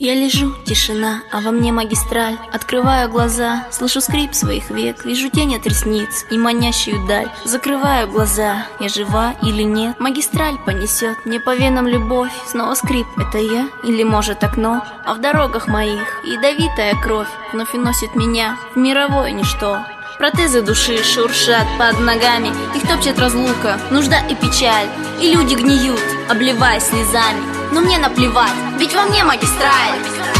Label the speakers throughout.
Speaker 1: Я лежу, тишина, а во мне магистраль. Открываю глаза, слышу скрип своих век. Вижу тень от ресниц и манящую даль. Закрываю глаза, я жива или нет. Магистраль понесет мне по венам любовь. Снова скрип, это я или может окно? А в дорогах моих ядовитая кровь вновь уносит меня в мировое ничто. Протезы души шуршат под ногами, их топчет разлука, нужда и печаль. И люди гниют, обливаясь слезами. Но мне наплевать, ведь во мне магистраль.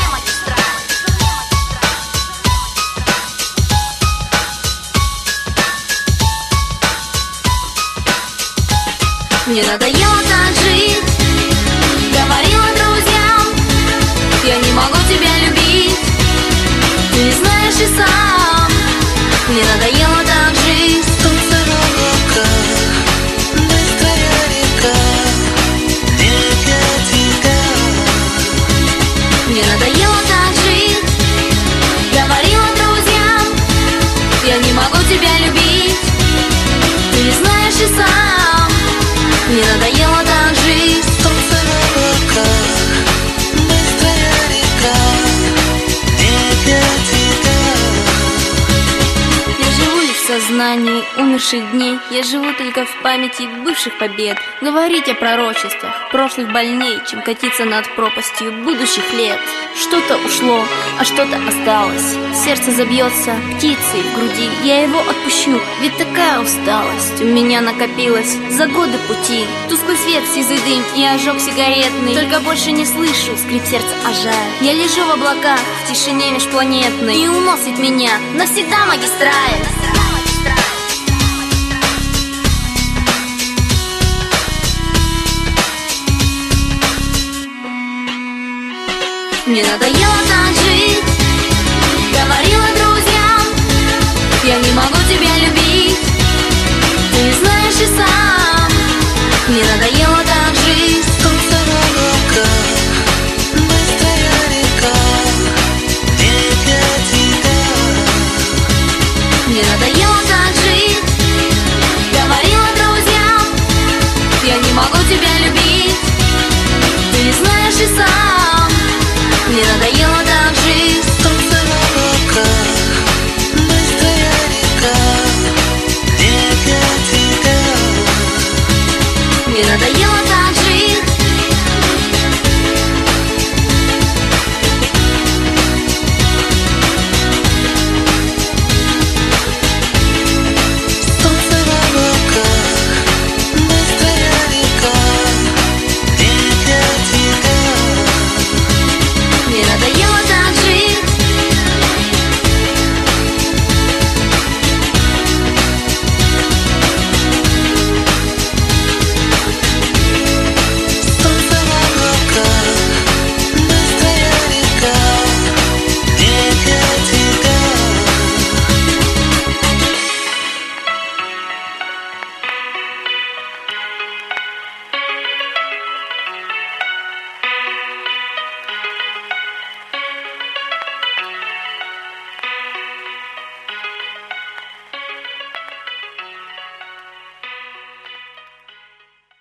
Speaker 1: Мне надоело так жить, говорила друзьям, я не могу тебя любить, ты не знаешь и сам. Мне надоело так жить.
Speaker 2: Солнце в облаках, быстрая река, где для тебя.
Speaker 1: Мне надоело так жить, говорила друзьям, я не могу тебя любить, ты не знаешь и сам. Мне надоело так жить.
Speaker 2: Солнце в облаках, быстрая река, где для тебя.
Speaker 1: Я живу лишь в сознании умерших дней. Я живу только в памяти бывших побед. Говорить о пророчествах прошлых больней, чем катиться над пропастью будущих лет. Что-то ушло, а что-то осталось. Сердце забьется птицей в груди. Я его отпущу, ведь такая усталость у меня накопилась за годы пути. Тусклый свет, сизый дым и ожог сигаретный. Только больше не слышу скрип сердца, а жаль. Я лежу в облаках, в тишине межпланетной, и уносит меня навсегда магистраль. Мне надоело так жить, говорила друзьям, я не могу тебя любить, ты не знаешь и сам. Мне надоело так жить.
Speaker 2: Солнце в облаках, быстрая река, где для тебя.
Speaker 1: Мне надоело